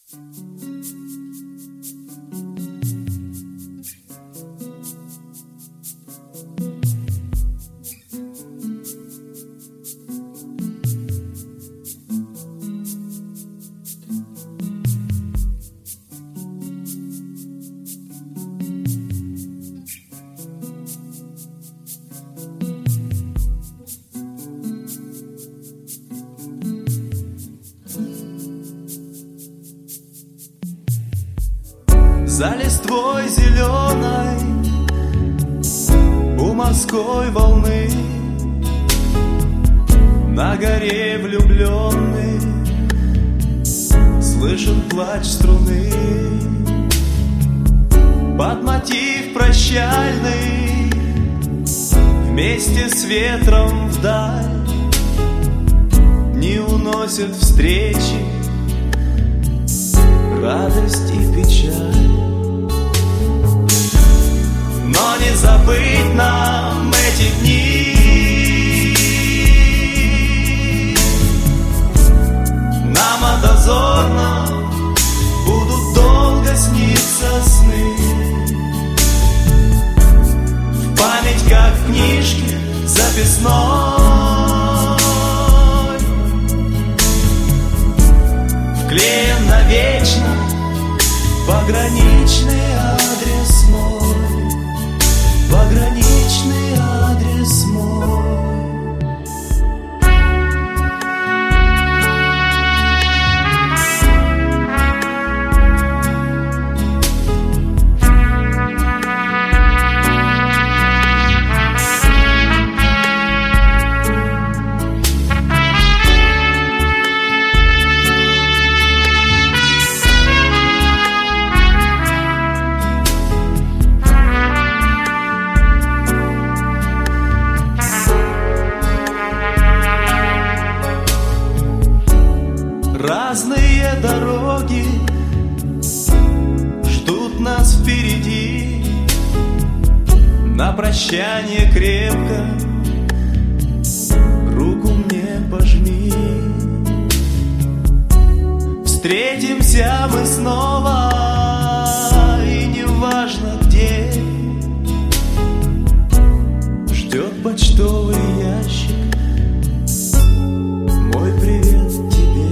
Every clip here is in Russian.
За листвой зеленой у морской волны на горе влюбленный слышен плач струны. Под мотив прощальный вместе с ветром вдаль не уносят встречи радость и печаль. Но не забыть нам эти дни, нам о дозорном будут долго сниться сны. В память, как в книжке записной, вклеен навечно пограничный адрес мой, пограничный адрес мой. Разные дороги ждут нас впереди. На прощание крепко руку мне пожми. Встретимся мы снова, и неважно где. Ждет почтовый ящик мой привет тебе.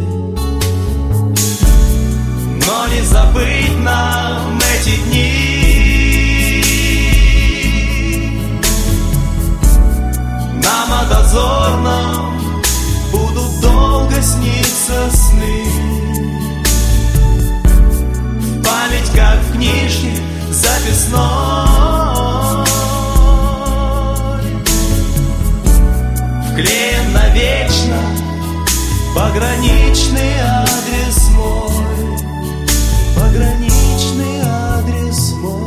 Но не забыть нам эти дни, нам о дозорном будут долго сниться сны. В память, как в книжке записной, вклеен навечно пограничный адрес мой, пограничный адрес мой.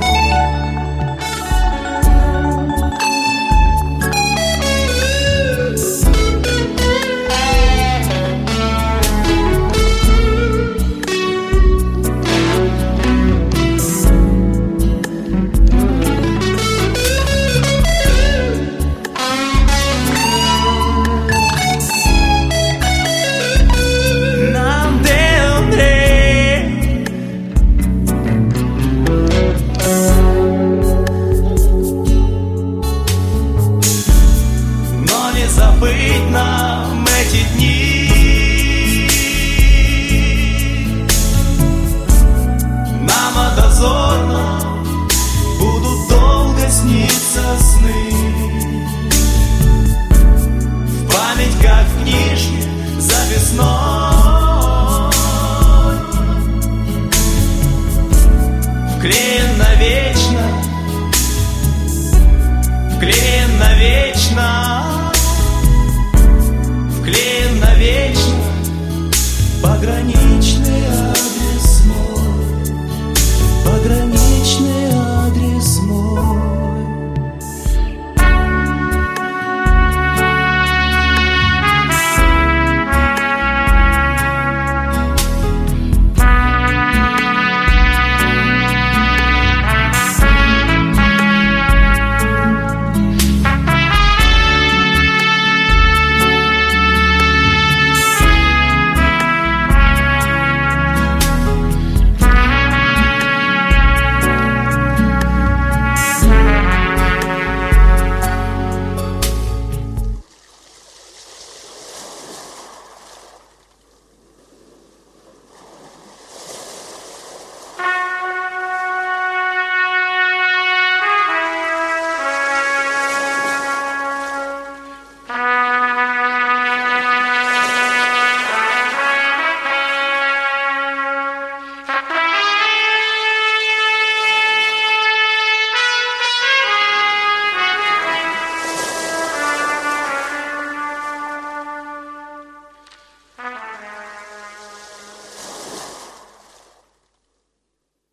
Забыть нам эти дни, нам о дозорном будут долго сниться сны. В память, как в книжке записной, вклеен навечно, вклеен навечно, вклеен навечно пограничный